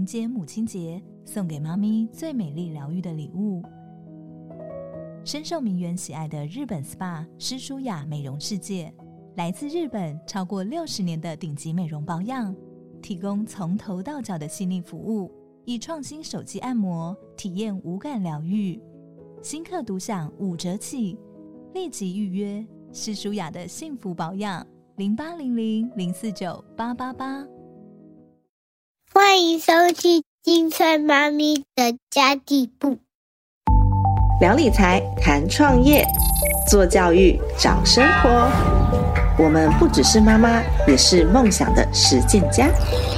接母亲节，送给妈咪最美丽疗愈的礼物。深受名媛喜爱的日本 SPA 诗舒雅美容世界，来自日本超过60年的顶级美容保养，提供从头到脚的细腻服务，以创新手机按摩体验无感疗愈。新客独享5折起，立即预约诗舒雅的幸福保养0800049888。 欢迎收听金翠妈咪的家地部， 聊理财，谈创业，做教育，找生活。我们不只是妈妈，也是梦想的实践家。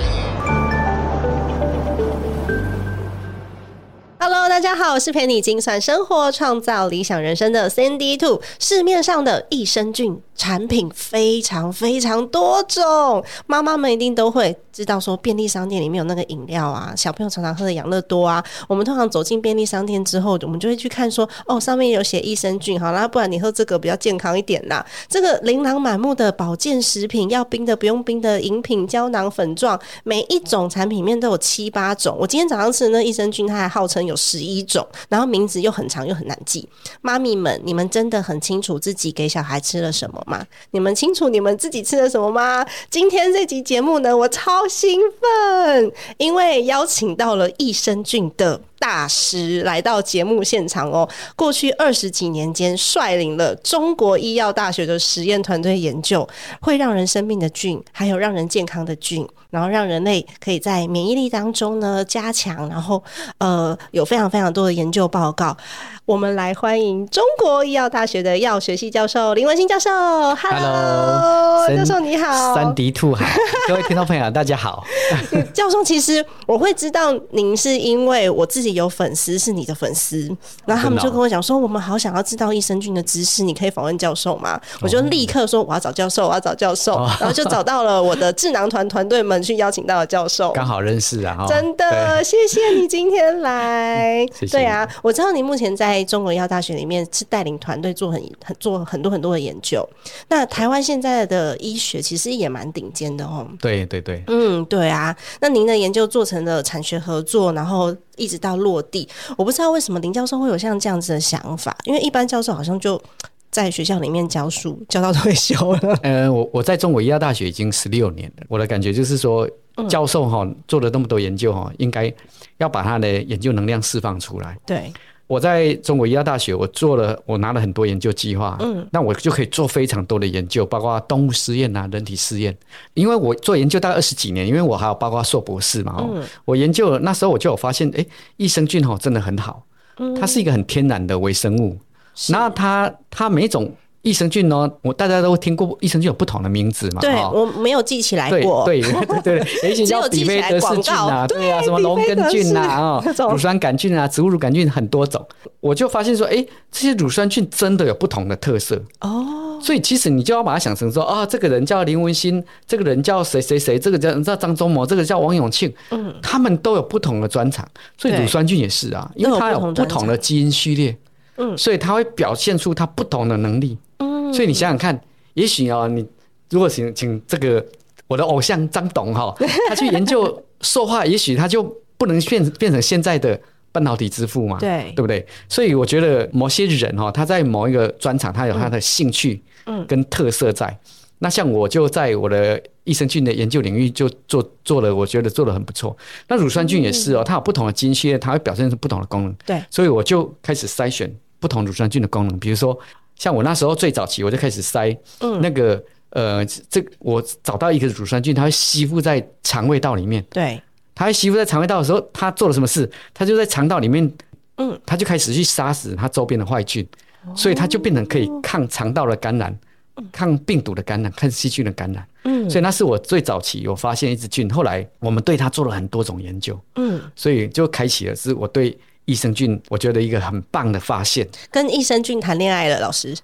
Hello， 大家好，我是陪你精算生活、创造理想人生的 Sandy Two。市面上的益生菌产品非常非常多种，妈妈们一定都会知道说便利商店里面有那个饮料啊，小朋友常常喝的养乐多啊，我们通常走进便利商店之后，我们就会去看说上面有写益生菌，好啦，不然你喝这个比较健康一点啦。这个琳琅满目的保健食品，要冰的不用冰的饮品、胶囊、粉状，每一种产品里面都有7、8种。我今天早上吃的那益生菌，它还号称有11种，然后名字又很长又很难记。妈咪们，你们真的很清楚自己给小孩吃了什么吗？你们清楚你们自己吃了什么吗？今天这集节目呢，我超兴奋，因为邀请到了益生菌的大师来到节目现场哦。过去20几年间，率领了中国医药大学的实验团队研究，会让人生病的菌，还有让人健康的菌，然后让人类可以在免疫力当中呢加强，然后有非常非常多的研究报告。我们来欢迎中国医药大学的药学系教授林文新教授。Hello， 教授你好。 Sandy Two 好，各位听众朋友大家好。 教授，其实我会知道您是因为我自己有粉丝是你的粉丝，然后他们就跟我讲说，我们好想要知道益生菌的知识，你可以访问教授吗？我就立刻说我要找教授，我要找教授，然后就找到了我的智囊团队们去邀请到了教授， 刚好认识啊。 真的，谢谢你今天来。 谢谢。 对啊，我知道你目前在中国医药大学里面是带领团队做很多的研究。那台湾现在的医学其实也蛮顶尖的哦。 对对对， 对啊。那您的研究做成了产学合作，然后一直到落地，我不知道为什么林教授会有像这样子的想法，因为一般教授好像就在学校里面教书教到退休了。 我在中国医药大学已经16年了，我的感觉就是说，教授做了那么多研究应该要把他的研究能量释放出来。 对。 我在中国医药大学，我拿了很多研究计划，那我就可以做非常多的研究，包括动物实验啊、人体实验。因为我做研究大概20几年，因为我还有包括硕博士嘛，我研究那时候我就有发现，益生菌真的很好，它是一个很天然的微生物，那它每一种益生菌大家都听过益生菌有不同的名字嘛？ 对，我没有记起来过。 对，有一些叫比菲德氏菌啊，对啊，什么龙根菌啊，乳酸杆菌啊，植物乳杆菌很多种。我就发现说，这些乳酸菌真的有不同的特色哦。所以其实你就要把它想成说，这个人叫林文新，这个人叫谁谁谁，这个叫张忠谋，这个叫王永庆，他们都有不同的专长。所以乳酸菌也是啊，因为它有不同的基因序列，所以它会表现出它不同的能力。所以你想想看，也许你如果请这个我的偶像张董他去研究塑化，也许他就不能变成现在的半导体之父嘛，对不对？所以我觉得某些人他在某一个专长，他有他的兴趣跟特色在。那像我就在我的益生菌的研究领域就做了，我觉得做得很不错。那乳酸菌也是它有不同的基因序列，它会表现出不同的功能。对，所以我就开始筛选不同乳酸菌的功能，比如说。像我那时候最早期，我就开始筛那个我找到一个乳酸菌，它会吸附在肠胃道里面。对，它会吸附在肠胃道的时候，它做了什么事？它就在肠道里面，它就开始去杀死它周边的坏菌，所以它就变成可以抗肠道的感染、抗病毒的感染、抗细菌的感染。所以那是我最早期我发现一支菌，后来我们对它做了很多种研究。所以就开启了是我对益生菌我觉得一个很棒的发现。跟益生菌谈恋爱了，老师。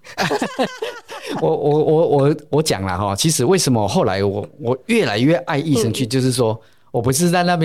我讲了其实为什么后来我越来越爱益生菌，就是说我不是在那边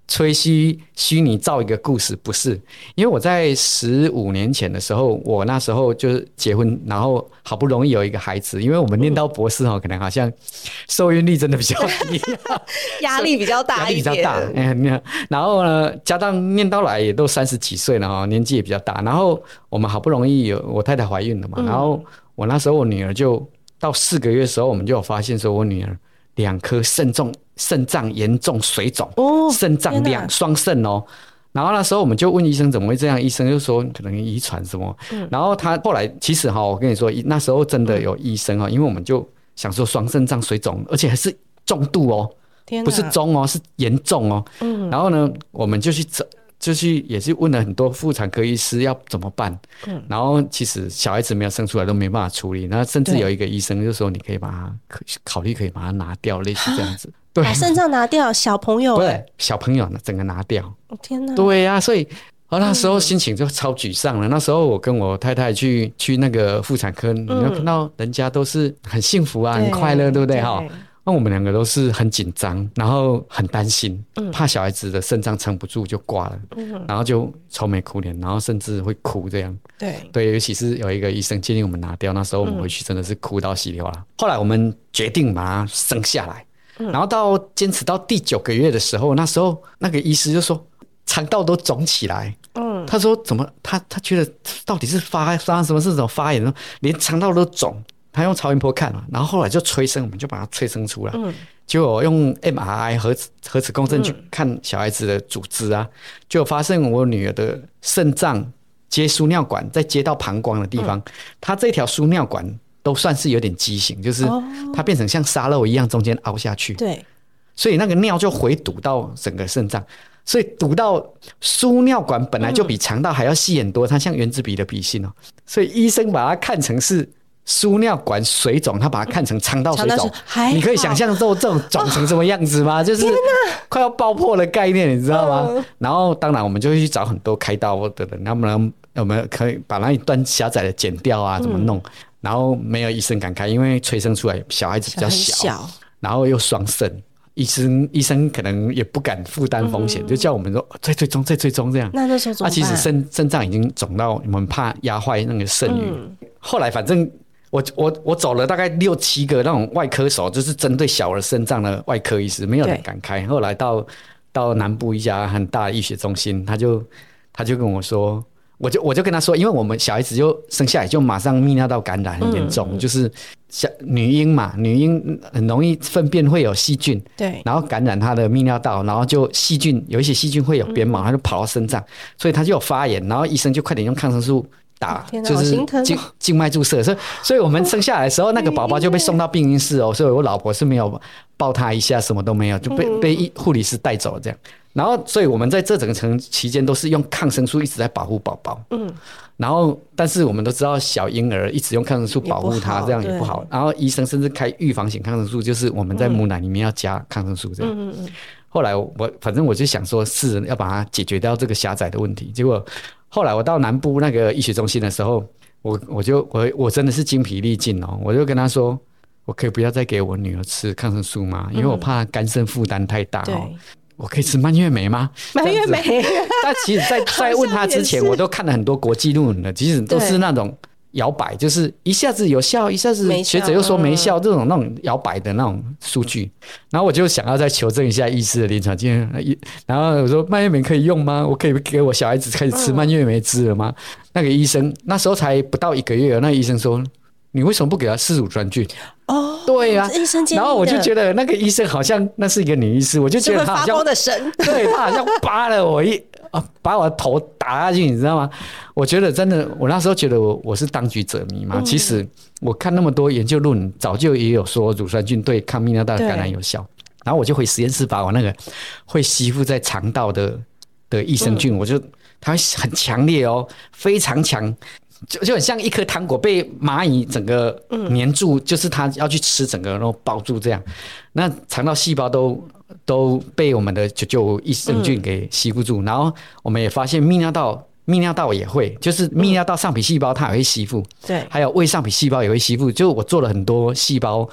吹虚拟造一个故事，不是。因为我在15年前的时候，我那时候就是结婚，然后好不容易有一个孩子，因为我们念到博士可能好像受孕率真的比较低， 压力比较大一点， 压力比较大。然后呢，加上念到来也都30几岁了，年纪也比较大。然后我们好不容易我太太怀孕了嘛，然后我那时候我女儿就到4个月的时候，我们就有发现说我女儿2颗肾脏严重水肿，肾脏双肾哦。然后那时候我们就问医生怎么会这样，医生就说可能遗传什么。然后他后来其实我跟你说，那时候真的有医生因为我们就想说双肾脏水肿，而且还是重度哦，不是中哦，是严重哦。然后呢，我们就去也是问了很多妇产科医师要怎么办。然后其实小孩子没有生出来都没办法处理，那甚至有一个医生就说你可以把它考虑可以把它拿掉，类似这样子。对， 把肾脏拿掉，小朋友对小朋友整个拿掉。 天哪！ 对啊，所以那时候心情就超沮丧了。那时候我跟我太太去那个妇产科，你会看到人家都是很幸福啊，很快乐，对不对？那我们2个都是很紧张，然后很担心，怕小孩子的肾脏撑不住就挂了，然后就愁眉苦脸，然后甚至会哭这样。对，尤其是有一个医生建议我们拿掉，那时候我们回去真的是哭到稀里哗啦。后来我们决定把它生下来，然后坚持到第9个月的时候，那时候那个医师就说肠道都肿起来。他说怎么他觉得到底是发生什么事，怎么发炎，连肠道都肿。他用超音波看嘛，然后后来就催生，我们就把它催生出来。结果用 MRI 核磁共振去看小孩子的组织啊，就发现我女儿的肾脏接输尿管，再接到膀胱的地方，它这条输尿管都算是有点畸形，就是它变成像沙漏一样中间凹下去。 对， 所以那个尿就回堵到整个肾脏，所以堵到输尿管本来就比肠道还要细很多，它像原子笔的笔芯哦，所以医生把它看成是输尿管水肿，他把它看成肠道水肿。你可以想象这种肿成什么样子吗？就是快要爆破的概念，你知道吗？然后当然我们就会去找很多开刀的人，他们我们可以把那一段狭窄的剪掉啊，怎么弄？然后没有医生敢开，因为催生出来小孩子比较小，然后又双肾。医生可能也不敢负担风险，就叫我们说再追踪这样。 那时候怎么办？ 其实肾脏已经肿到我们怕压坏那个肾盂。后来反正我走了大概6、7个那种外科手，就是针对小儿肾脏的外科医师，没有人敢开。后来到南部一家很大的医学中心，他就跟我说，我就跟他说，因为我们小孩子就生下来就马上泌尿道感染很严重，就是女婴嘛，女婴很容易粪便会有细菌， 对， 然后感染她的泌尿道，然后就有一些细菌会有鞭毛，它就跑到肾脏，所以它就有发炎，然后医生就快点用抗生素打，就是静脉注射，所以我们生下来的时候，那个宝宝就被送到病因室哦，所以我老婆是没有抱他一下，什么都没有，就被护理师带走这样。然后，所以我们在这整个期间都是用抗生素一直在保护宝宝。然后，但是我们都知道小婴儿一直用抗生素保护他，这样也不好。然后医生甚至开预防型抗生素，就是我们在母奶里面要加抗生素这样。后来反正我就想说，是要把它解决掉这个狭窄的问题。结果后来我到南部那个医学中心的时候，我真的是精疲力尽哦，我就跟他说，我可以不要再给我女儿吃抗生素吗？因为我怕肝肾负担太大哦。我可以吃蔓越莓吗？ 蔓越莓， 但其实在问他之前，我都看了很多国际论文的，其实都是那种摇摆，就是一下子有效，一下子学者又说没效，这种那种摇摆的那种数据。然后我就想要再求证一下医师的临床经验，然后我说蔓越莓可以用吗？我可以给我小孩子开始吃蔓越莓汁了吗？那个医生那时候才不到1个月，那个医生说，你为什么不给他吃乳酸菌？对啊，然后我就觉得那个医生好像那是一个女医师，我就觉得他好像的神， 对，他好像扒了我把我的头打下去，你知道吗？我觉得真的，我那时候觉得我是当局者迷嘛。其实我看那么多研究论文，早就也有说乳酸菌对抗泌尿道感染有效。然后我就回实验室把我那个会吸附在肠道的益生菌，它很强烈哦，非常强。就很像一颗糖果被蚂蚁整个黏住，就是它要去吃整个，然后包住这样。那肠道细胞都被我们的995益生菌给吸附住，然后我们也发现泌尿道也会，就是泌尿道上皮细胞它也会吸附， 对， 还有胃上皮细胞也会吸附。就我做了很多细胞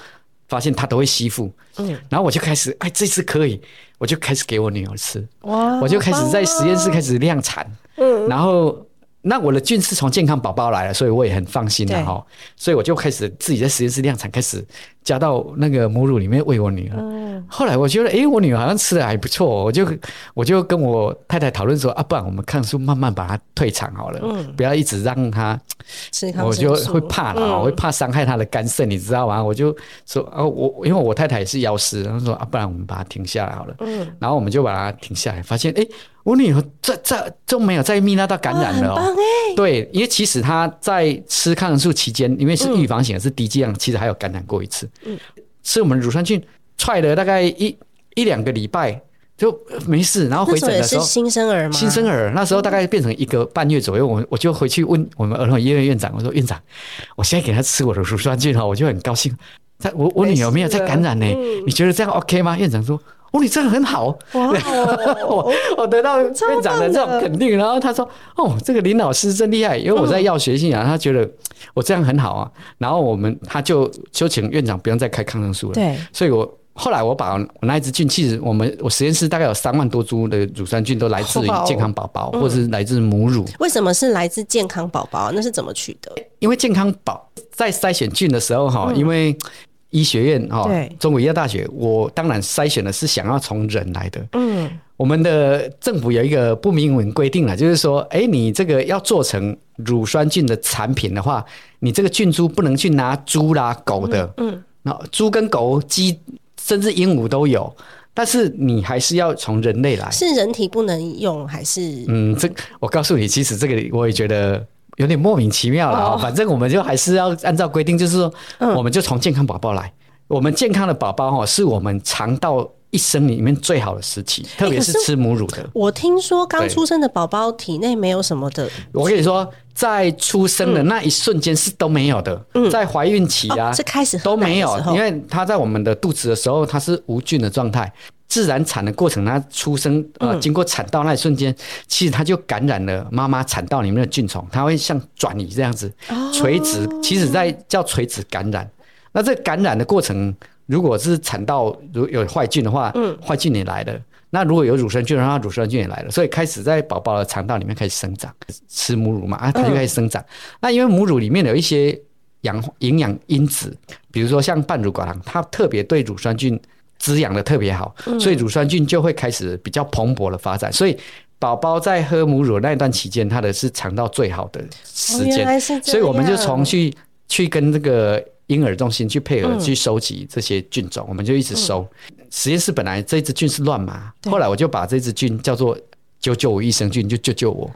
发现他都会吸附，然后我就开始这次可以，我就开始给我女儿吃，我就开始在实验室开始量产，然后那我的菌是从健康宝宝来的，所以我也很放心了哈，所以我就开始自己在实验室量产，开始加到那个母乳里面喂我女儿。后来我觉得我女儿好像吃的还不错，我就跟我太太讨论说不然我们抗生素慢慢把它退场好了，不要一直让她吃抗生素，我就会怕了，我会怕伤害她的肝肾，你知道吗？我就说因为我太太也是药师，然后说不然我们把它停下来好了，然后我们就把它停下来，发现我女儿这就没有再泌尿道感染了对，因为其实她在吃抗生素期间，因为是预防型的是低剂量，其实还有感染过一次。吃我们乳酸菌踹了大概一两个礼拜就没事，然后回诊的时候那时候也是新生儿吗？ 新生儿那时候大概变成1个半月左右，我就回去问我们儿童医院院长，我说院长，我现在给他吃我的乳酸菌我就很高兴，我女儿没有再感染呢，你觉得这样 OK 吗？院长说你这个很好，我得到院长的这种肯定，然后他说这个林老师真厉害，因为我在药学系他觉得我这样很好啊，然后他就请院长不用再开抗生素了，对，所以后来我把我那一支菌，其实我实验室大概有3万多株的乳酸菌都来自于健康宝宝，或者是来自母乳。 为什么是来自健康宝宝？那是怎么取得？ 因为健康宝在筛选菌的时候因为医学院中国医药大学，我当然筛选的是想要从人来的。我们的政府有一个不明文规定了，就是说你这个要做成乳酸菌的产品的话，你这个菌株不能去拿猪啦狗的，猪跟狗鸡甚至鹦鹉都有，但是你还是要从人类来。 是人体不能用还是我告诉你，其实这个我也觉得有点莫名其妙了反正我们就还是要按照规定，就是说我们就从健康宝宝来。我们健康的宝宝是我们肠道一生里面最好的时期，特别是吃母乳的。 我听说刚出生的宝宝体内没有什么的， 我跟你说，在出生的那一瞬间是都没有的，在怀孕期是开始都没有，因为他在我们的肚子的时候，他是无菌的状态。自然产的过程，他出生经过产道那一瞬间，其实他就感染了妈妈产道里面的菌虫，它会像转移这样子垂直，其实在叫垂直感染。那这感染的过程，如果是产道有坏菌的话，坏菌也来了。那如果有乳酸菌的话，乳酸菌也来了，所以开始在宝宝的肠道里面开始生长，吃母乳嘛，它就开始生长。那因为母乳里面有一些营养因子，比如说像半乳寡糖，它特别对乳酸菌滋养的特别好，所以乳酸菌就会开始比较蓬勃的发展。所以宝宝在喝母乳那一段期间，它的是肠道最好的时间，所以我们就从去跟这个婴儿中心去配合去收集这些菌种，我们就一直收。实验室本来这支菌是乱码，后来我就把这支菌叫做995益生菌，就救我。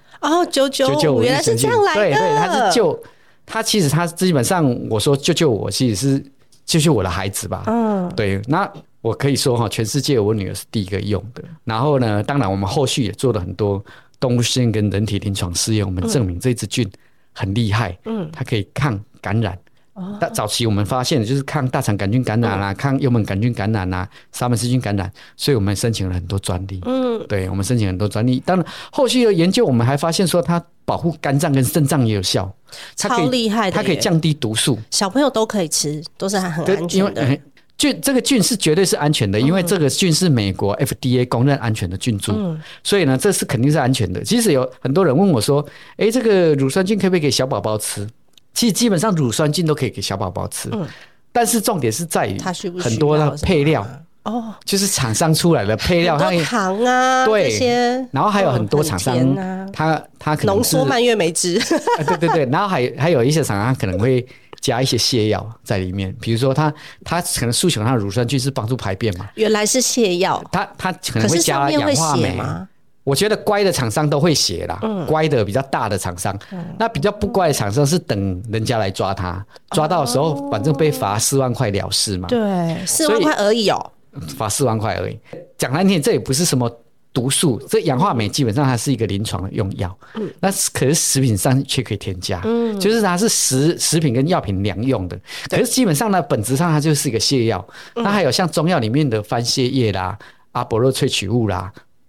995原来是这样来的。 对，它是它其实它基本上我说救我，其实是救我的孩子吧。对，那我可以说全世界我女儿是第一个用的。然后呢，当然我们后续也做了很多动物实验跟人体临床试验，我们证明这支菌很厉害，它可以抗感染。早期我们发现的就是抗大肠杆菌感染啊，抗幽门杆菌感染啊，沙门氏菌感染，所以我们申请了很多专利。对，我们申请很多专利。当然后续的研究我们还发现说它保护肝脏跟肾脏也有效， 超厉害的， 它可以降低毒素， 小朋友都可以吃，都是很安全的。 这个菌是绝对是安全的，因为这个菌是美国 FDA 公认安全的菌株，所以呢，这是肯定是安全的。其实有很多人问我说，这个乳酸菌可不可以给小宝宝吃？其实基本上乳酸菌都可以给小宝宝吃，但是重点是在于很多的配料，就是厂商出来的配料， 很多糖啊， 对， 这些， 然后还有很多厂商，他可能浓缩蔓越莓汁， 对，然后还有一些厂商可能会加一些泻药在里面，比如说他可能诉求他的乳酸菌是帮助排便嘛， 原来是泻药， 他可能会加氧化镁。我觉得乖的厂商都会写啦，乖的比较大的厂商，那比较不乖的厂商是等人家来抓他，抓到的时候反正被罚4万块了事嘛。 对，4万块而已罚4万块而已。讲难听，这也不是什么毒素，这氧化镁基本上它是一个临床的用药，那可是食品上却可以添加，就是它是食品跟药品两用的，可是基本上呢，本质上它就是一个泻药。那还有像中药里面的番泻叶啦、阿波罗萃取物啦。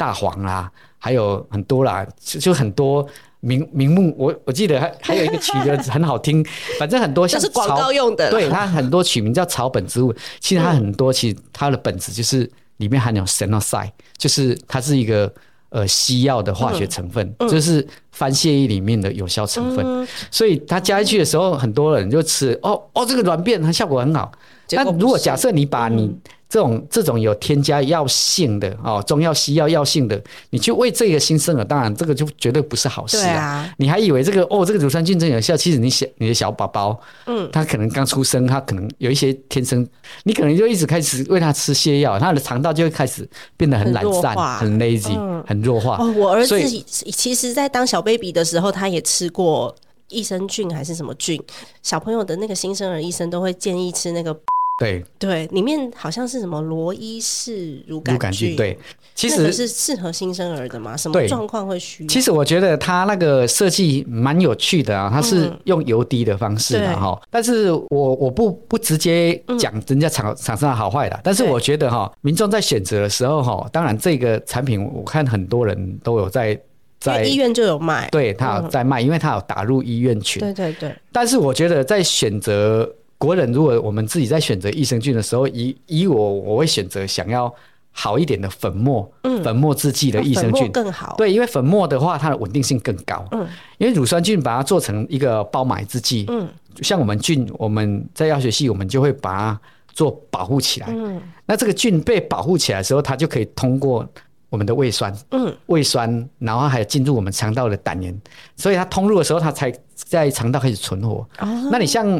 大黄啦，还有很多啦，就很多名目，我记得还有一个取得很好听，反正很多像就是广告用的， 对，它很多取名叫草本植物，其实它很多其实它的本质就是里面含有 Senocide， 就是它是一个西药的化学成分，就是番泻叶里面的有效成分，所以它加进去的时候，很多人就吃这个软便它效果很好。那如果假设你把你这种有添加药性的中药西药药性的，你去喂这个新生儿，当然这个就绝对不是好事啊！你还以为这个这个乳酸菌真有效，其实你的小宝宝，他可能刚出生，他可能有一些天生，你可能就一直开始喂他吃泻药，他的肠道就会开始变得很懒散、很 lazy、很弱化。 我儿子其实在当小 baby 的时候，他也吃过益生菌还是什么菌，小朋友的那个新生儿医生都会建议吃那个。 对， 里面好像是什么罗伊氏乳杆菌， 对，其实那个是适合新生儿的吗？什么状况会需要？ 其实我觉得它那个设计蛮有趣的啊，它是用油滴的方式的哈，但是我不直接讲人家厂商的好坏的，但是我觉得哈，民众在选择的时候哈，当然这个产品我看很多人都有在医院就有卖， 对，他有在卖，因为他有打入医院群， 对， 但是我觉得在选择。国人如果我们自己在选择益生菌的时候，以我会选择想要好一点的粉末制剂的益生菌更好。对， 因为粉末的话，它的稳定性更高。因为乳酸菌把它做成一个包埋制剂，像我们在药学系，我们就会把它做保护起来。那这个菌被保护起来的时候，它就可以通过我们的胃酸，然后还有进入我们肠道的胆盐，所以它通入的时候，它才在肠道开始存活。那你像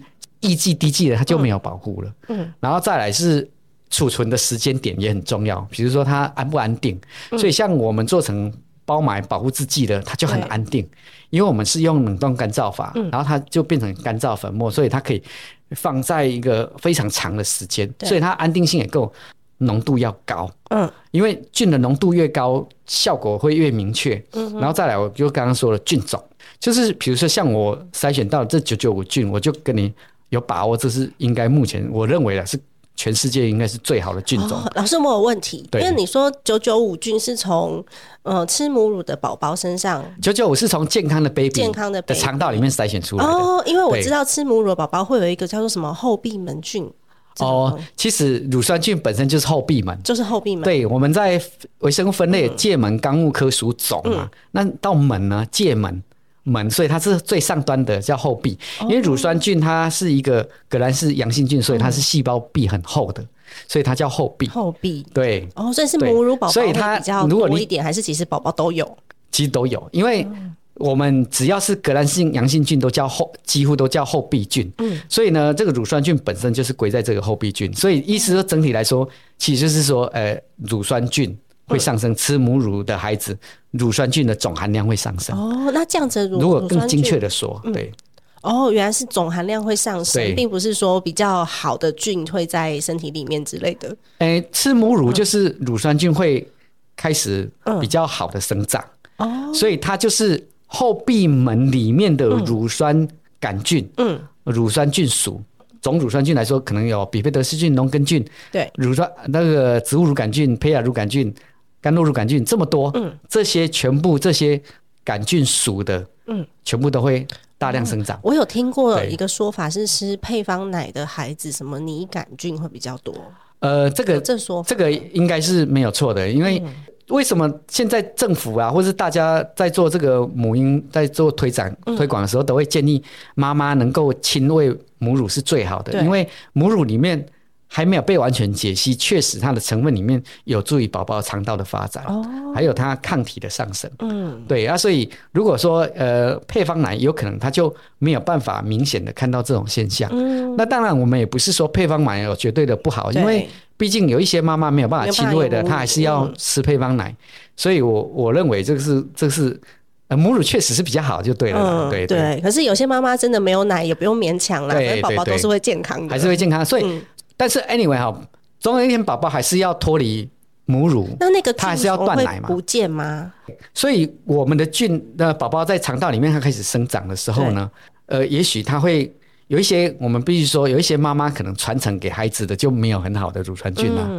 E剂、D剂的它就没有保护了，然后再来是储存的时间点也很重要，比如说它安不安定，所以像我们做成包埋保护制剂的，它就很安定，因为我们是用冷冻干燥法，然后它就变成干燥粉末，所以它可以放在一个非常长的时间，所以它安定性也够，浓度要高，因为菌的浓度越高，效果会越明确，然后再来我就刚刚说了菌种，就是比如说像我筛选到这995菌，我就跟你有把握，这是应该目前我认为的是全世界应该是最好的菌种。 老师，我有问题，因为你说995菌是从吃母乳的宝宝身上 ，995是从健康的 baby 的肠道里面筛选出来的。 因为我知道吃母乳的宝宝会有一个叫做什么后闭门菌。 其实乳酸菌本身就是后闭门，对，我们在微生物分类界门纲目科属种嘛，那到门呢，界门。所以它是最上端的叫后壁，因为乳酸菌它是一个革兰氏阳性菌，所以它是细胞壁很厚的，所以它叫后壁。对， 所以是母乳宝宝会比较多一点，还是其实宝宝都有？ 其实都有，因为我们只要是革兰氏阳性菌都叫几乎都叫后壁菌，所以呢，这个乳酸菌本身就是归在这个后壁菌，所以意思说整体来说，其实就是说，乳酸菌会上升，吃母乳的孩子乳酸菌的总含量会上升。 那这样子如果更精确的说，对。 原来是总含量会上升，并不是说比较好的菌会在身体里面之类的。 吃母乳就是乳酸菌会开始比较好的生长，所以它就是后闭门里面的乳酸杆菌，乳酸菌属。总乳酸菌来说，可能有比菲德氏菌、农根菌，对，那个植物乳杆菌、胚芽乳杆菌、甘露乳杆菌这么多，这些全部这些杆菌属的，全部都会大量生长。 我有听过一个说法是吃配方奶的孩子，什么拟杆菌会比较多。这个应该是没有错的，因为为什么现在政府啊，或是大家在做这个母婴在做推广的时候，都会建议妈妈能够亲喂母乳是最好的，因为母乳里面还没有被完全解析，确实它的成分里面有助于宝宝肠道的发展，还有它抗体的上升。对啊，所以如果说配方奶有可能它就没有办法明显的看到这种现象。那当然我们也不是说配方奶有绝对的不好，因为毕竟有一些妈妈没有办法亲喂的，她还是要吃配方奶，所以我认为这是母乳确实是比较好就对了。 对。可是有些妈妈真的没有奶也不用勉强啦，因为宝宝都是会健康的， 还是会健康。所以但是 anyway 总有一天宝宝还是要脱离母乳， 那个他还是要断奶嘛， 不见吗？ 所以我们的菌的宝宝在肠道里面它开始生长的时候呢，也许它会有一些，我们必须说有一些妈妈可能传承给孩子的就没有很好的乳酸菌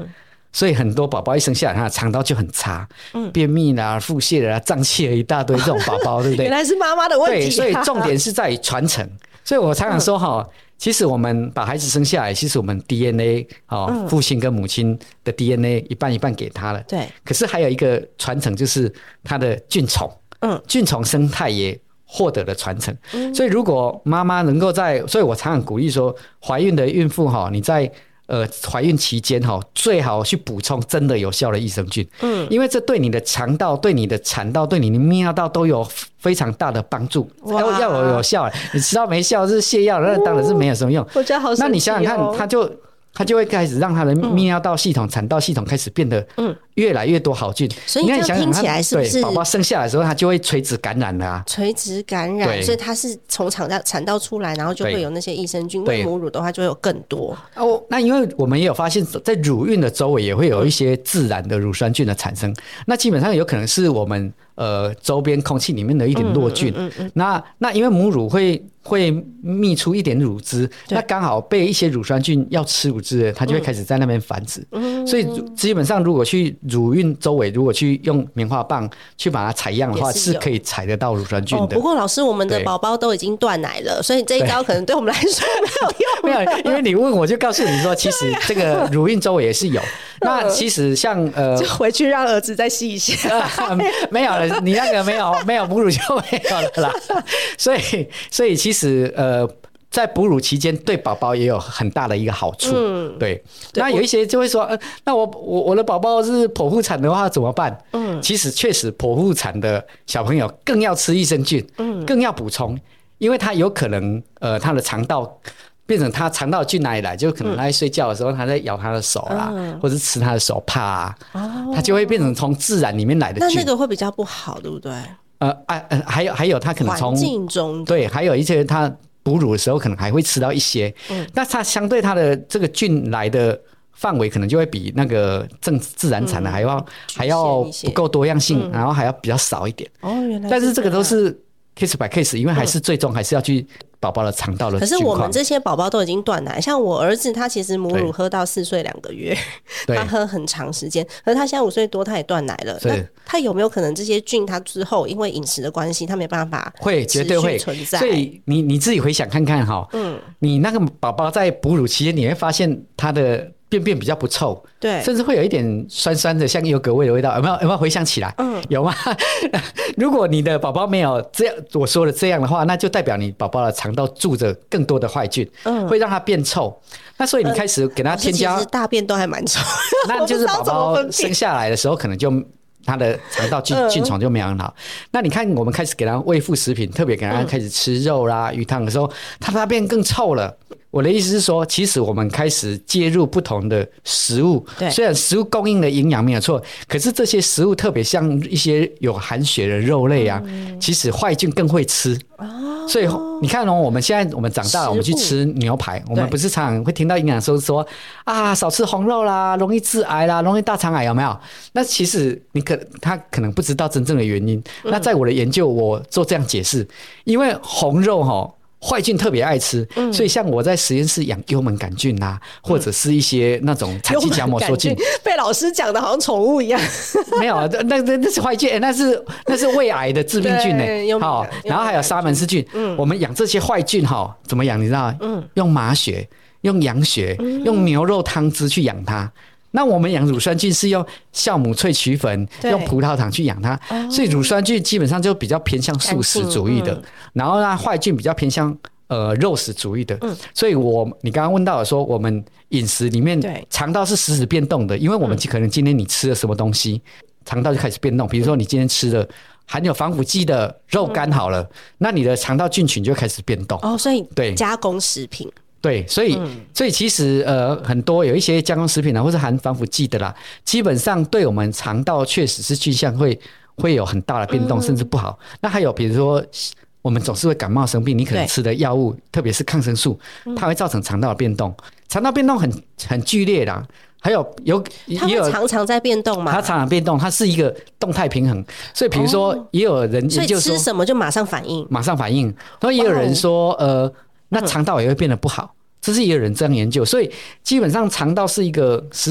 所以很多宝宝一生下来，他的肠道就很差，便秘啦、腹泻啦、胀气了一大堆这种宝宝，对不对？ 原来是妈妈的问题。 对，所以重点是在于传承。所以我常常说其实我们把孩子生下来，其实我们 DNA 父亲跟母亲的 DNA 一半一半给他了。 对。 可是还有一个传承，就是他的菌虫，菌虫生态也获得了传承。所以如果妈妈能够所以我常常鼓励说，怀孕的孕妇你在怀孕期间最好去补充真的有效的益生菌，因为这对你的肠道、对你的产道、对你的泌尿道都有非常大的帮助。要有效，你吃到没效是泻药，那当然是没有什么用。 我觉得好神奇。 那你想想看，它就会开始让它的泌尿道系统、产道系统开始变得越来越多好菌。 所以你这样听起来是不是宝宝生下来的时候，它就会垂直感染了啊？ 垂直感染，所以它是从产道出来，然后就会有那些益生菌。喂母乳的话，就会有更多。 那因为我们也有发现，在乳晕的周围也会有一些自然的乳酸菌的产生。那基本上有可能是我们周边空气里面的一点落菌。那因为母乳会泌出一点乳汁，那刚好被一些乳酸菌要吃乳汁的，它就会开始在那边繁殖。所以基本上如果去乳晕周围，如果去用棉花棒去把它采样的话，是可以采得到乳酸菌的。 不过老师，我们的宝宝都已经断奶了，所以这一招可能对我们来说没有用。 没有，因为你问我就告诉你说，其实这个乳晕周围也是有。那其实像就回去让儿子再吸一下。 没有了，你那个没有母乳就没有了啦。所以其实在哺乳期间对宝宝也有很大的一个好处。对。那有一些就会说，那我的宝宝是剖腹产的话怎么办？其实确实剖腹产的小朋友更要吃益生菌，更要补充，因为他有可能他的肠道变成他肠道菌哪里来，就可能他在睡觉的时候他在咬他的手啦，或者是吃他的手帕啊，他就会变成从自然里面来的菌。 那个会比较不好，对不对？ 还有他可能从环境中对，还有一些他哺乳的时候可能还会吃到一些，那它相对它的这个菌来的范围可能就会比那个自然产的还要不够多样性，然后还要比较少一点。 原来。 但是这个都是 case by case， 因为还是最终还是要去宝宝的肠道的情况。 可是我们这些宝宝都已经断奶，像我儿子他其实母乳喝到4岁2个月，他喝很长时间，可是他现在5岁多他也断奶了。那他有没有可能这些菌他之后因为饮食的关系他没办法绝对会存在？ 所以你自己回想看看你那个宝宝在哺乳期间你会发现他的便便比较不臭， 对， 甚至会有一点酸酸的像优格味的味道，有没有回想起来？有吗？如果你的宝宝没有这样我说的这样的话，那就代表你宝宝的肠道住着更多的坏菌，会让它变臭。那所以你开始给它添加， 其实大便都还蛮臭， 那就是宝宝生下来的时候可能就他的肠道菌床就没有很好。那你看我们开始给他喂副食品，特别给他开始吃肉啦、鱼汤的时候，他大便更臭了。我的意思是说，其实我们开始介入不同的食物，虽然食物供应的营养没有错，可是这些食物特别像一些有含血的肉类啊，其实坏菌更会吃。所以你看我们现在我们长大了，我们去吃牛排，我们不是常常会听到营养师说啊，少吃红肉啦，容易致癌啦，容易大肠癌，有没有？那其实他可能不知道真正的原因。那在我的研究，我做这样解释，因为红肉坏菌特别爱吃，所以像我在实验室养幽门杆菌啊，或者是一些那种产气荚膜梭菌， 被老师讲的好像宠物一样。 没有，那是坏菌，那是胃癌的致病菌呢。好，然后还有沙门氏菌，我们养这些坏菌怎么养？你知道？用马血、用羊血、用牛肉汤汁去养它。那我们养乳酸菌是用酵母萃取粉、用葡萄糖去养它，所以乳酸菌基本上就比较偏向素食主义的，然后呢坏菌比较偏向肉食主义的。所以你刚刚问到的说，我们饮食里面肠道是时时变动的，因为我们可能今天你吃了什么东西，肠道就开始变动。比如说你今天吃了含有防腐剂的肉干好了，那你的肠道菌群就开始变动。 所以加工食品。 对，所以其实很多有一些加工食品或是含防腐剂的啦，基本上对我们肠道确实是趋向会有很大的变动，甚至不好。那还有比如说我们总是会感冒生病，你可能吃的药物，特别是抗生素，它会造成肠道的变动，肠道变动很剧烈啦。还有它会常常在变动吗？ 它常常变动，它是一个动态平衡。所以比如说也有人研究说， 所以吃什么就马上反应。 所以也有人说那肠道也会变得不好，这是也有人这样研究。所以基本上肠道是一个时时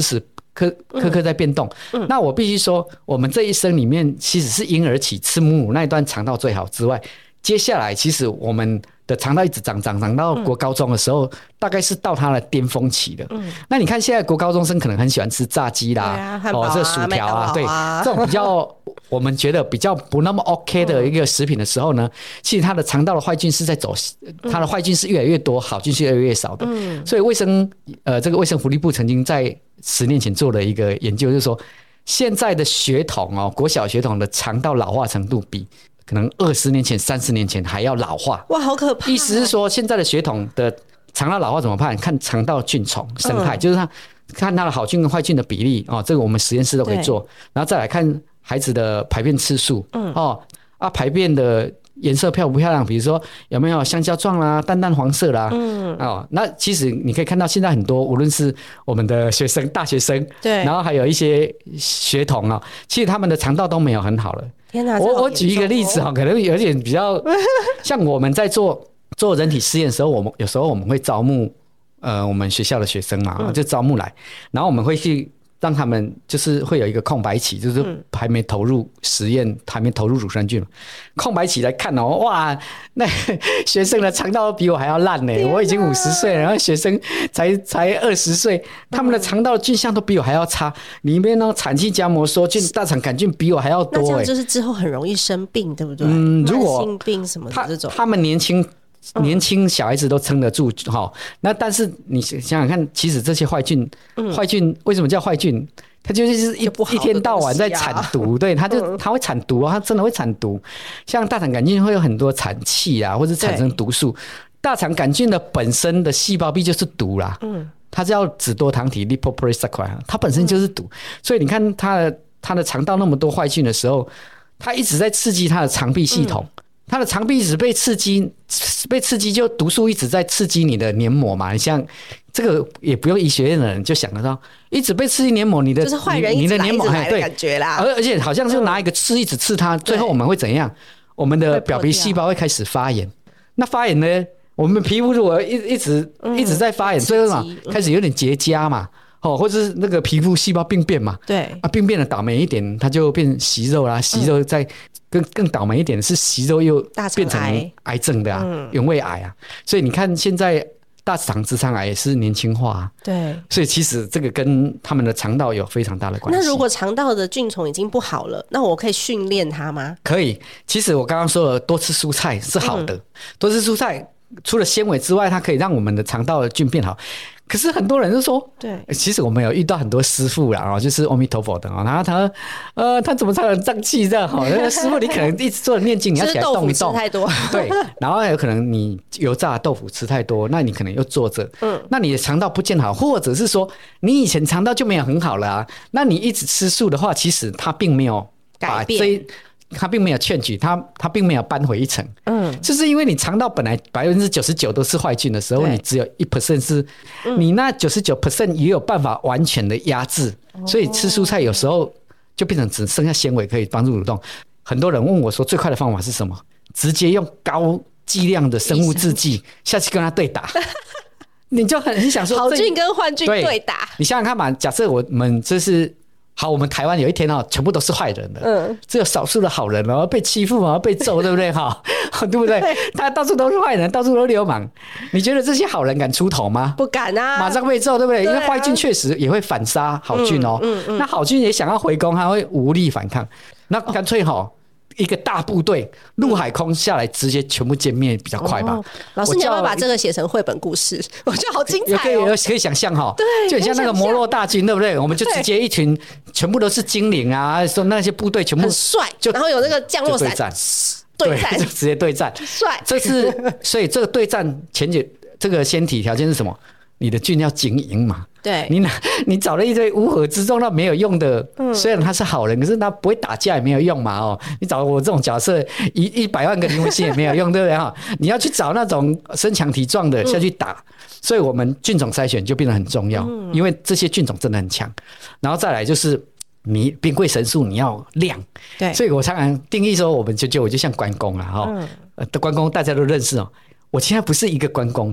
刻在变动。那我必须说，我们这一生里面，其实是婴儿期吃母乳那一段肠道最好之外，接下来其实我们的肠道一直长到国高中的时候，大概是到它的巅峰期的。那你看现在国高中生可能很喜欢吃炸鸡啦，这薯条啊，对，这种比较我们觉得比较不那么 OK 的一个食品的时候呢，其实它的肠道的坏菌是在走，它的坏菌是越来越多，好菌是越来越少的。所以这个卫生福利部曾经在10年前做了一个研究，就是说现在的学童国小学童的肠道老化程度比可能20年前、30年前还要老化。 哇，好可怕！ 意思是说，现在的血统的肠道老化怎么判？看肠道菌丛生态，就是它看它的好菌跟坏菌的比例这个我们实验室都可以做。然后再来看孩子的排便次数，排便的颜色漂不漂亮？比如说有没有香蕉状啦、淡淡黄色啦，那其实你可以看到现在很多，无论是我们的学生、大学生，对，然后还有一些学童其实他们的肠道都没有很好了。 天哪！ 我举一个例子可能有点比较像我们在做人体试验的时候，有时候我们会招募我们学校的学生嘛，就招募来，然后我们会去让他们就是会有一个空白期，就是还没投入实验，还没投入乳酸菌，空白期来看哇，那学生的肠道比我还要烂呢。我已经50岁了，然后学生才20岁，他们的肠道菌相都比我还要差，里面产气荚膜梭菌、大肠杆菌比我还要多。 那这样就是之后很容易生病，对不对？ 如果慢性病什么的这种， 他们年轻小孩子都撑得住那但是你想想看，其实这些坏菌为什么叫坏菌？它就是一天到晚在产毒，对，它会产毒它真的会产毒。像大肠杆菌会有很多产气或者产生毒素。大肠杆菌的本身的细胞壁就是毒啦，它叫脂多糖体 lipopolysaccharide， 它本身就是毒。所以你看它的肠道那么多坏菌的时候，它一直在刺激它的肠壁系统。它的肠壁一直被刺激就毒素一直在刺激你的黏膜嘛。你像这个也不用医学院的人就想得到，一直被刺激黏膜，你的就是坏人一直来一直来的感觉啦。 而且好像就拿一个刺一直刺它，最后我们会怎样？我们的表皮细胞会开始发炎。那发炎呢？我们皮肤如果一直在发炎，最后开始有点结痂嘛。或者是那个皮肤细胞病变嘛，对病变的倒霉一点，它就变息肉啦，息肉再更倒霉一点是息肉又变成癌症的原位癌所以你看现在大肠直肠癌也是年轻化对，所以其实这个跟他们的肠道有非常大的关系。 那如果肠道的菌丛已经不好了，那我可以训练它吗？ 可以，其实我刚刚说了，多吃蔬菜是好的，多吃蔬菜除了纤维之外，它可以让我们的肠道的菌变好。可是很多人就说，对，其实我们有遇到很多师傅啦，就是阿弥陀佛的然后他怎么才能胀气这样那师傅你可能一直做念经，你要起来动一动， 吃太多， 对，然后有可能你油炸豆腐吃太多，那你可能又坐着，那你的肠道不见好，或者是说你以前肠道就没有很好了那你一直吃素的话，其实它并没有改变。 它并没有change，它并没有扳回一城。就是因为你肠道本来99%都是坏菌的时候，你只有1% 是，你那99% 也有办法完全的压制。所以吃蔬菜有时候就变成只剩下纤维可以帮助蠕动。很多人问我说，最快的方法是什么？直接用高剂量的生物制剂下去跟它对打。你就很想说， 好菌跟坏菌对打。 你想想看嘛，假设我们这是。好，我们台湾有一天全部都是坏人的，只有少数的好人被欺负被揍，对不对对不对？他到处都是坏人，到处都是流氓。你觉得这些好人敢出头吗？ 不敢啊， 马上被揍，对不对？因为坏菌确实也会反杀好菌那好菌也想要回攻，他会无力反抗。那干脆一个大部队陆海空下来，直接全部歼灭比较快吧。 老师，你要不要把这个写成绘本故事？我觉得好精彩可以想象对，就很像那个摩洛大军，对不对？我们就直接一群全部都是精灵说那些部队全部很帅，然后有那个降落伞对战，就直接对战， 帅。 所以这个对战这个先提条件是什么？你的菌要经营嘛？对，你找了一堆乌合之众，那没有用的。虽然他是好人，可是他不会打架也没有用嘛。你找我这种角色，100万个灵魂星也没有用，对不对你要去找那种身强体壮的下去打。所以我们菌种筛选就变得很重要，因为这些菌种真的很强。然后再来就是你兵贵神速，你要量。对，所以我常常定义说，我就像关公啦关公大家都认识我现在不是一个关公。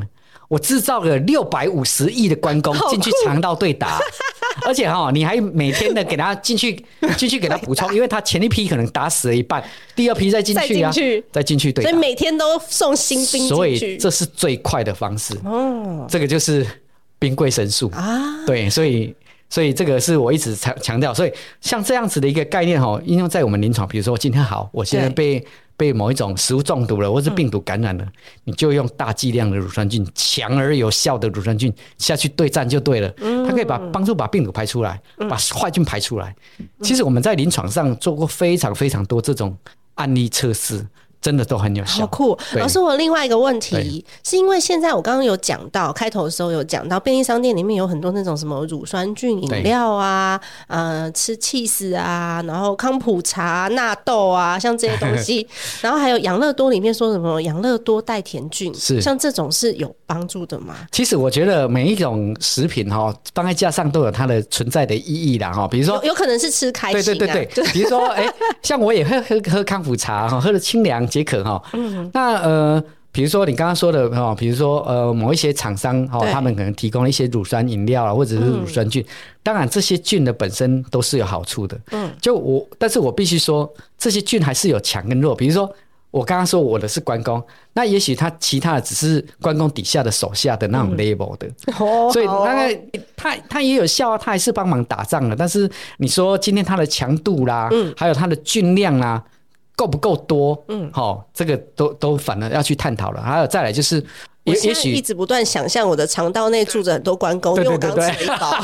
我制造了650亿的关公进去肠道对打，而且你还每天的给他进去给他补充，因为他前一批可能打死了一半，第二批再进去啊，再进去对打， 所以每天都送新兵进去， 所以这是最快的方式。这个就是兵贵神速啊，对，所以这个是我一直强调，所以像这样子的一个概念应用在我们临床，比如说今天我现在被某一种食物中毒了，或是病毒感染了，你就用大剂量的乳酸菌，强而有效的乳酸菌下去对战就对了。它可以帮助把病毒排出来，把坏菌排出来。其实我们在临床上做过非常非常多这种案例测试，真的都很有效。 好酷！老师，我另外一个问题是因为现在我刚刚有讲到开头的时候有讲到便利商店里面有很多那种什么乳酸菌饮料啊，吃起司啊，然后康普茶、纳豆啊，像这些东西，然后还有养乐多里面说什么养乐多代甜菌，像这种是有帮助的吗？ 其实我觉得每一种食品放在架上都有它的存在的意义啦。比如说有可能是吃开心啊， 对，比如说像我也会喝康普茶，喝了清凉解渴那比如说你刚刚说的比如说某一些厂商他们可能提供了一些乳酸饮料或者是乳酸菌，当然这些菌的本身都是有好处的。但是我必须说这些菌还是有强跟弱。比如说我刚刚说我的是关公，那也许他其他的只是关公底下的手下的那种 label 的，所以那个他也有效啊，他还是帮忙打仗的。但是你说今天他的强度啦，还有他的菌量啦，够不够多？这个都反而要去探讨了。还有再来就是， 我现在一直不断想象我的肠道内住着很多关公，因为我刚吃了一包。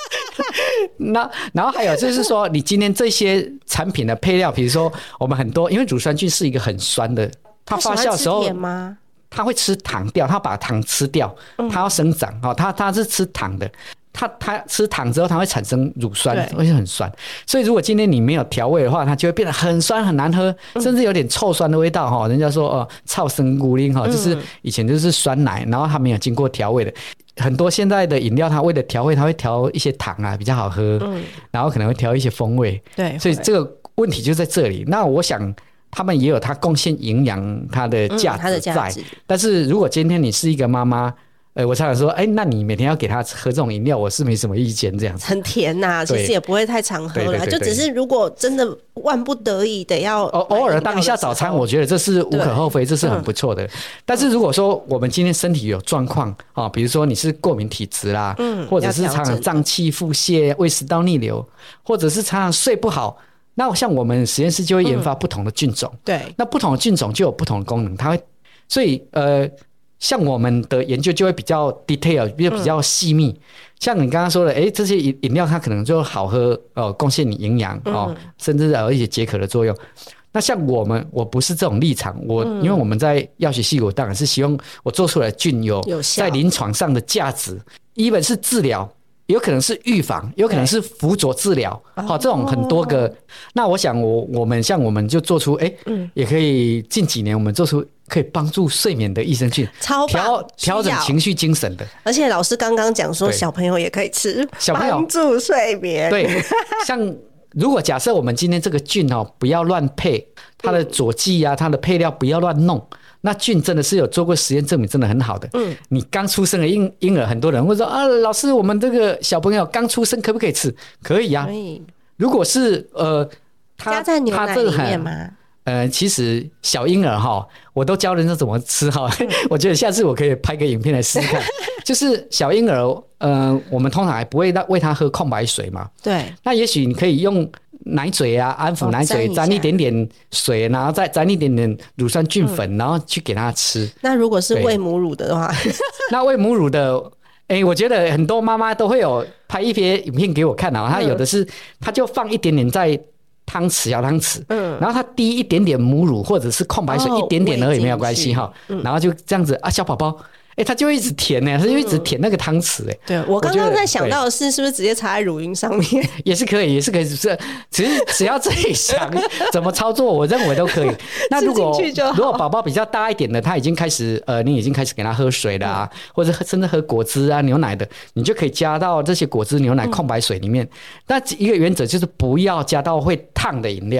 然后还有就是说，你今天这些产品的配料，比如说我们很多，因为乳酸菌是一个很酸的，它发酵的时候它会吃糖掉，它把糖吃掉，它要生长它是吃糖的。它吃糖之后，它会产生乳酸，而且很酸。所以如果今天你没有调味的话，它就会变得很酸很难喝，甚至有点臭酸的味道。人家说臭生骨灵就是以前就是酸奶，然后它没有经过调味的。很多现在的饮料，它为了调味，它会调一些糖啊，比较好喝，然后可能会调一些风味。 对， 所以这个问题就在这里。那我想他们也有它贡献营养它的价值在，但是如果今天你是一个妈妈。我常常说，那你每天要给他喝这种饮料，我是没什么意见，这样子很甜呐，其实也不会太常喝啦，就只是如果真的万不得已得要偶尔当一下早餐，我觉得这是无可厚非，这是很不错的。但是如果说我们今天身体有状况比如说你是过敏体质啦，或者是常常胀气、腹泻、胃食道逆流，或者是常常睡不好，那像我们实验室就会研发不同的菌种， 对， 那不同的菌种就有不同的功能，它会，所以像我们的研究就会比较 detail， 比较细密。像你刚刚说的，这些饮料它可能就好喝，贡献你营养甚至有一些解渴的作用。那像我不是这种立场，因为我们在药学系，我当然是希望我做出来的菌有在临床上的价值，even是治疗。有可能是预防，有可能是辅佐治疗，这种很多个。那我想我们就做出，也可以近几年我们做出可以帮助睡眠的益生菌，调整情绪精神的。 而且老师刚刚讲说，小朋友也可以吃，帮助睡眠。 对，像如果假设我们今天这个菌不要乱配，它的佐剂啊，它的配料不要乱弄。那菌真的是有做过实验证明，真的很好的。你刚出生的婴儿，很多人会说老师，我们这个小朋友刚出生可不可以吃？可以啊。可以。如果是加在牛奶里面吗？ 其实小婴儿我都教人家怎么吃我觉得下次我可以拍个影片来试试看。就是小婴儿，我们通常还不会喂他喝空白水嘛。 对。 那也许你可以用奶嘴啊，安抚奶嘴，沾一点点水，然后再沾一点点乳酸菌粉，然后去给他吃。 那如果是喂母乳的话， 那喂母乳的，我觉得很多妈妈都会有拍一些影片给我看他有的是他就放一点点在小汤匙，然后他滴一点点母乳或者是空白水一点点而已，没有关系然后就这样子小宝宝。他就会一直舔他就一直舔那个汤匙对，我刚刚在想到的是不是直接插在乳晕上面？ 也是可以，只要自己想怎么操作，我认为都可以。那如果宝宝比较大一点的，他已经开始你已经开始给他喝水了啊，或者甚至喝果汁啊、牛奶的，你就可以加到这些果汁、牛奶、空白水里面。那一个原则就是不要加到会烫的饮料，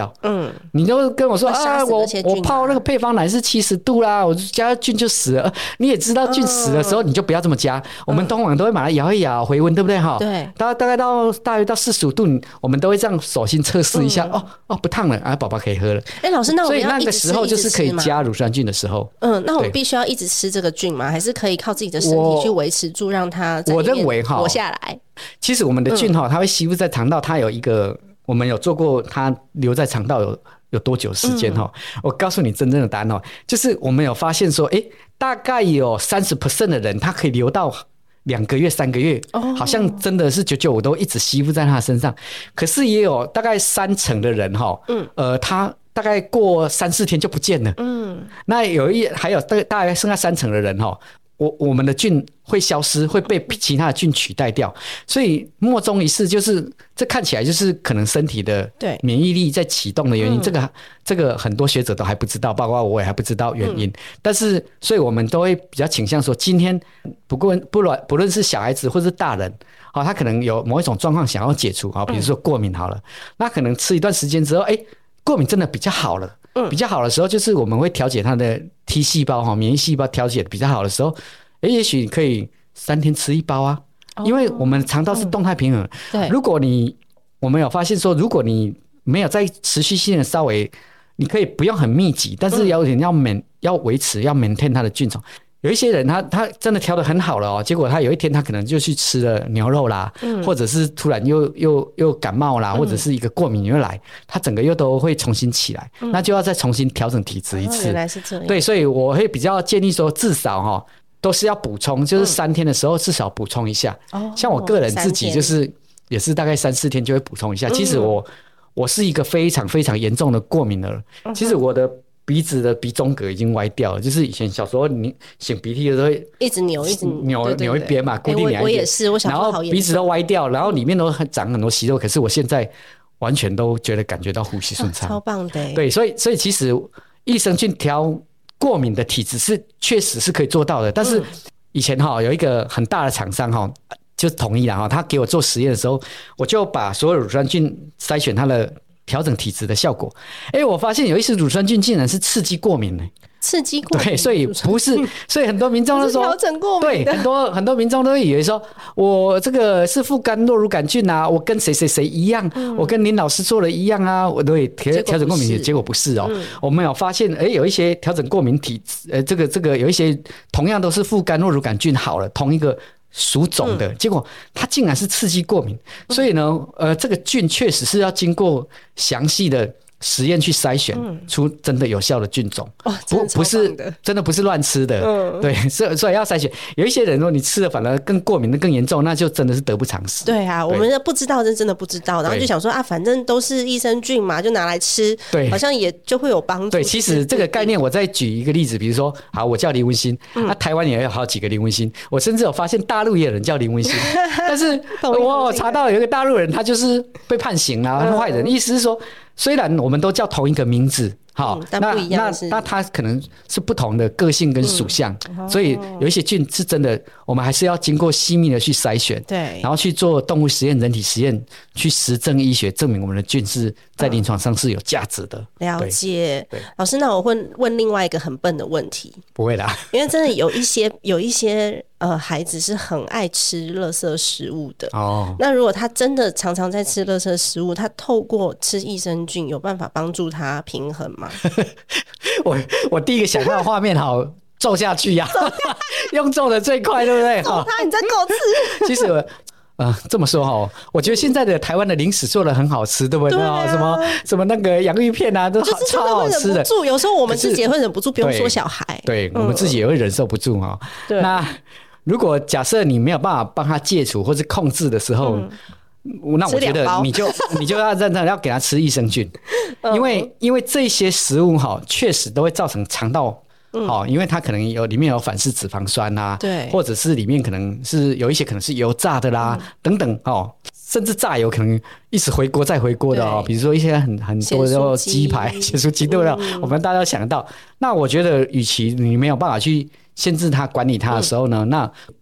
你都跟我说啊，我泡那个配方奶是70度啦，我加菌就死了。你也知道菌死的时候你就不要这么加，我们通常都会把它摇一摇回温，对不对哈？ 对， 大约到45度，我们都会这样手心测试一下，不烫了啊，宝宝可以喝了。 老师，那我们要所以那个时候就是可以加乳酸菌的时候。 那我们必须要一直吃这个菌吗？还是可以靠自己的身体去维持住，让它在里面活下来？ 其实我们的菌它会吸附在肠道，它有一个我们有做过，它留在肠道有多久时间我告诉你真正的答案就是我们有发现说，大概有30% 的人他可以留到2个月3个月，好像真的是995都一直吸附在他身上。可是也有大概30%的人他大概过3-4天就不见了。那还有大概剩下30%的人我们的菌会消失，会被其他的菌取代掉，所以莫衷一是，就是这看起来就是可能身体的免疫力在启动的原因。这个很多学者都还不知道，包括我也还不知道原因。但是，所以我们都会比较倾向说，今天不论是小孩子或是大人，他可能有某一种状况想要解除，比如说过敏好了，那可能吃一段时间之后，过敏真的比较好了。比较好的时候，就是我们会调节它的 T 细胞免疫细胞调节比较好的时候，也许你可以3天吃1包啊，因为我们肠道是动态平衡。如果我们有发现说，如果你没有在持续性的稍微，你可以不用很密集，但是要维持要 maintain 它的菌种。有一些人他真的调得很好了结果他有一天他可能就去吃了牛肉啦，或者是突然又感冒啦，或者是一个过敏又来，他整个又都会重新起来，那就要再重新调整体质一次。 原来是这样。 对，所以我会比较建议说，至少都是要补充，就是3天的时候至少补充一下。像我个人自己就是也是大概3-4天就会补充一下。其实我是一个非常非常严重的过敏儿，其实我的鼻子的鼻中隔已经歪掉了，就是以前小时候你擤鼻涕的时候一直扭一边嘛，固定两一边。我也是，我小时候好严重， 然后鼻子都歪掉，然后里面都长很多息肉，可是我现在完全都觉得感觉到呼吸顺畅， 超棒的。 对，所以其实益生菌调过敏的体质是确实是可以做到的，但是以前有一个很大的厂商就同意了他给我做实验的时候，我就把所有乳酸菌筛选它的调整体质的效果。我发现有一些乳酸菌竟然是刺激过敏刺激过敏。 对，所以不是，所以很多民众都说调整过敏的。 对，很多民众都会以为说，我这个是副甘诺乳杆菌啊，我跟谁一样，我跟林老师做的一样啊，我对调整过敏体，结果不是我们有发现，有一些调整过敏体质，这个有一些同样都是副甘诺乳杆菌好了，同一个属种的，结果它竟然是刺激过敏。所以呢，这个菌确实是要经过详细的实验去筛选出真的有效的菌种，不是真的不是乱吃的。对，所以要筛选。有一些人说你吃了反而更过敏的更严重，那就真的是得不偿失。 对啊，我们不知道真的不知道，然后就想说反正都是益生菌嘛，就拿来吃，对，好像也就会有帮助。 对，其实这个概念我再举一个例子，比如说，好，我叫林文心，台湾也有好几个林文心，我甚至有发现大陆也有人叫林文心，但是我查到有一个大陆人，他就是被判刑了，坏人，意思是说。虽然我们都叫同一个名字， 但不一样那它可能是不同的个性跟属相，所以有一些菌是真的，我们还是要经过细密的去筛选， 对， 然后去做动物实验、人体实验，去实证医学证明我们的菌是在临床上是有价值的。 了解，老师，那我会问另外一个很笨的问题。 不会啦， 因为真的有一些孩子是很爱吃垃圾食物的那如果他真的常常在吃垃圾食物，他透过吃益生菌有办法帮助他平衡吗？ 我第一个想到的画面揍下去呀，用揍的最快，对不对？ 揍他，你再给我吃。 其实这么说我觉得现在的台湾的零食做的很好吃，对不对？什么那个洋芋片啊，都超好吃的。 有时候我们自己也会忍不住，不用说小孩。 对，我们自己也会忍受不住那如果假设你没有办法帮他戒除或是控制的时候，那我觉得你就要认真要给他吃益生菌，因为这些食物确实都会造成肠道。因为它可能里面有反式脂肪酸对， 或者是里面可能是有一些可能是油炸的啦，等等甚至炸油可能一直回锅再回锅的比如说一些很多的鸡排、咸酥鸡，对了，我们大家都想到。那我觉得，与其你没有办法去限制它、管理它的时候呢，那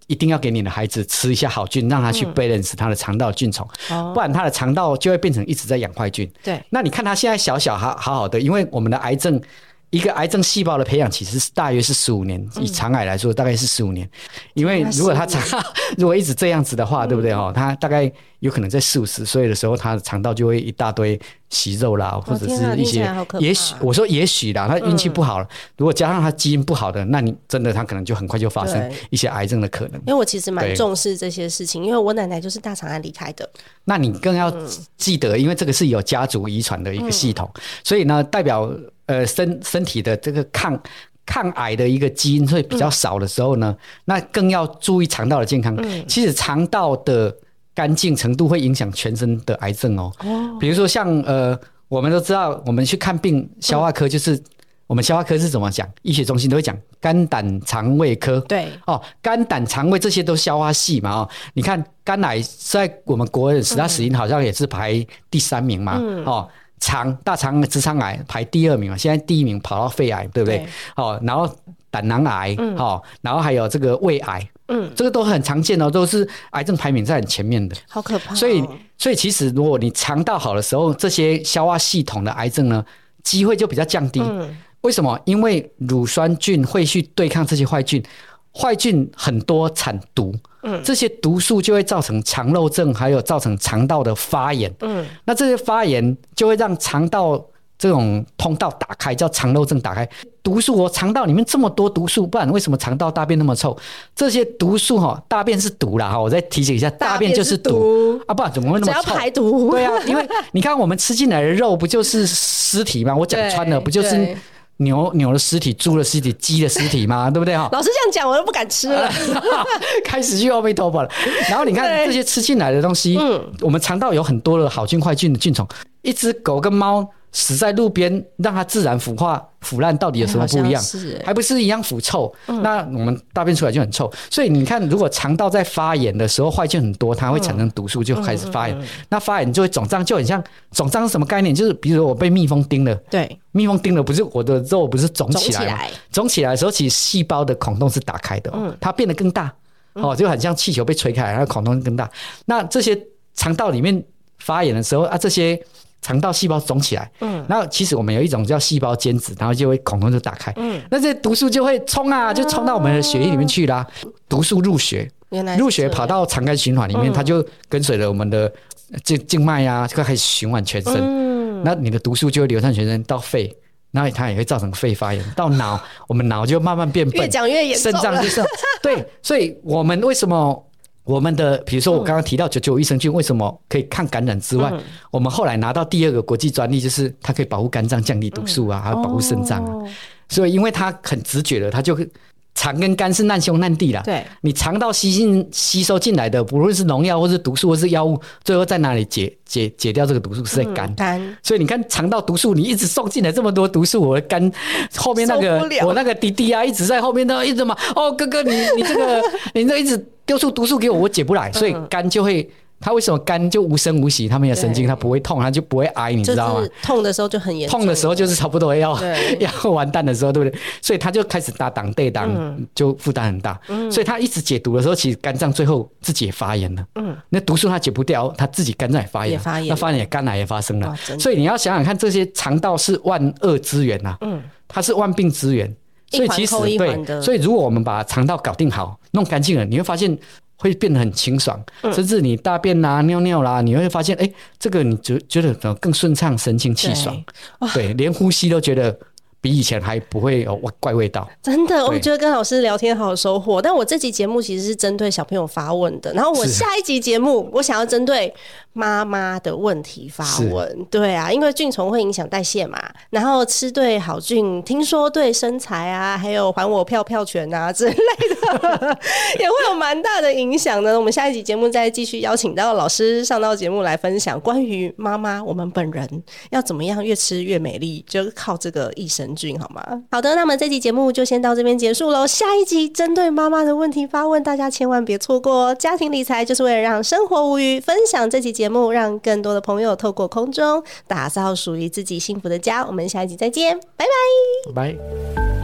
一定要给你的孩子吃一下好菌，让他去 balance 他的肠道菌虫，不然他的肠道就会变成一直在养坏菌。 对， 那你看他现在小小好的，因为我们的癌症。一个癌症细胞的培养其实大约是15年，以肠癌来说大概是15年，因为如果他如果一直这样子的话，对不对？他大概有可能在40-50岁的时候，他的肠道就会一大堆息肉啦，或者是一些也许我说也许啦，他运气不好了，如果加上他基因不好的，那你真的他可能就很快就发生一些癌症的可能。 因为我其实蛮重视这些事情，因为我奶奶就是大肠癌离开的。 那你更要记得，因为这个是有家族遗传的一个系统，所以呢，代表身体的这个抗癌的一个基因会比较少的时候呢，那更要注意肠道的健康。其实肠道的干净程度会影响全身的癌症哦。比如说像我们都知道，我们去看病，消化科就是我们消化科是怎么讲？医学中心都会讲肝胆肠胃科。对哦，肝胆肠胃这些都消化系嘛哦。你看肝癌在我们国人10大死因好像也是排第3名嘛哦。大肠直肠癌排第2名嘛，现在第1名跑到肺癌，对不对？然后胆囊癌，然后还有这个胃癌，这个都很常见哦，都是癌症排名在很前面的， 好可怕。 所以其实如果你肠道好的时候，这些消化系统的癌症呢，机会就比较降低。为什么？因为乳酸菌会去对抗这些坏菌。坏菌很多产毒，这些毒素就会造成肠漏症，还有造成肠道的发炎。那这些发炎就会让肠道这种通道打开，叫肠漏症打开。毒素肠道里面这么多毒素，不然为什么肠道大便那么臭？这些毒素大便是毒啦，我再提醒一下，大便就是毒啊，不然怎么会那么臭？ 只要排毒。对啊，因为你看我们吃进来的肉不就是尸体吗？我讲穿了，不就是牛的尸体、猪的尸体、鸡的尸体嘛，对不对？ 老师这样讲，我都不敢吃了， 开始去阿弥陀佛了。然后你看这些吃进来的东西，我们肠道有很多的好菌、坏菌的菌虫。一只狗跟猫死在路边，让它自然腐烂，到底有什么不一样？还不是一样腐臭？那我们大便出来就很臭。所以你看，如果肠道在发炎的时候，坏菌很多，它会产生毒素，就开始发炎。那发炎就会肿胀，就很像肿胀是什么概念？就是比如说我被蜜蜂叮了，对，蜜蜂叮了，不是我的肉不是肿起来吗？肿起来的时候，其实细胞的孔洞是打开的，它变得更大，就很像气球被吹开来，然后孔洞更大。那这些肠道里面发炎的时候啊，这些肠道细胞肿起来，然后其实我们有一种叫细胞间质，然后就会孔洞就打开，那这些毒素就会冲到我们的血液里面去啦，毒素入血跑到肠肝循环里面，它就跟随了我们的静脉啊，就开始循环全身，那你的毒素就会流散全身到肺，然后它也会造成肺发炎，到脑，我们脑就慢慢变笨， 越讲越严重了， 肾脏就是对，所以我们为什么？我们的比如说我刚刚提到995益生菌为什么可以抗感染之外，我们后来拿到第2个国际专利，就是它可以保护肝脏、降低毒素啊，还有保护肾脏啊。所以因为它很直觉的，它就肠跟肝是难兄难弟啦。对，你肠道吸收进来的，不论是农药或是毒素或是药物，最后在哪里解掉这个毒素是在肝。所以你看肠道毒素，你一直送进来这么多毒素，我的肝后面那个我那个弟弟啊，一直在后面都一直嘛，哥哥你这个你这一直丢出毒素给我解不来，所以肝就会。它为什么肝就无声无息？它没有神经，它不会痛，它就不会挨，你知道吗？ 痛的时候就很严重， 痛的时候就是差不多要完蛋的时候，对不对？所以它就开始打挡对挡，就负担很大。所以它一直解毒的时候，其实肝脏最后自己也发炎了。那毒素它解不掉，它自己肝脏也发炎，那发炎肝癌也发生了。所以你要想想看，这些肠道是万恶之源呐，它是万病之源。所以其实对，所以如果我们把肠道搞定好，弄干净了，你会发现。会变得很清爽，甚至你大便啦、尿尿啦，你会发现，这个你觉得更顺畅、神清气爽，对，连呼吸都觉得比以前还不会有怪味道。 真的，我觉得跟老师聊天好有收获。但我这集节目其实是针对小朋友发问的，然后我下一集节目我想要针对妈妈的问题发问。对啊，因为菌虫会影响代谢嘛，然后吃对好菌，听说对身材啊，还有还我票权啊之类的，也会有蛮大的影响的。我们下一集节目再继续邀请到老师上到节目来分享关于妈妈我们本人要怎么样越吃越美丽，就靠这个益生菌好吗？好的，那么这集节目就先到这边结束咯。下一集针对妈妈的问题发问，大家千万别错过。家庭理财就是为了让生活无虞，分享这集节目，让更多的朋友透过空中打造属于自己幸福的家。我们下一集再见，拜拜。 拜拜。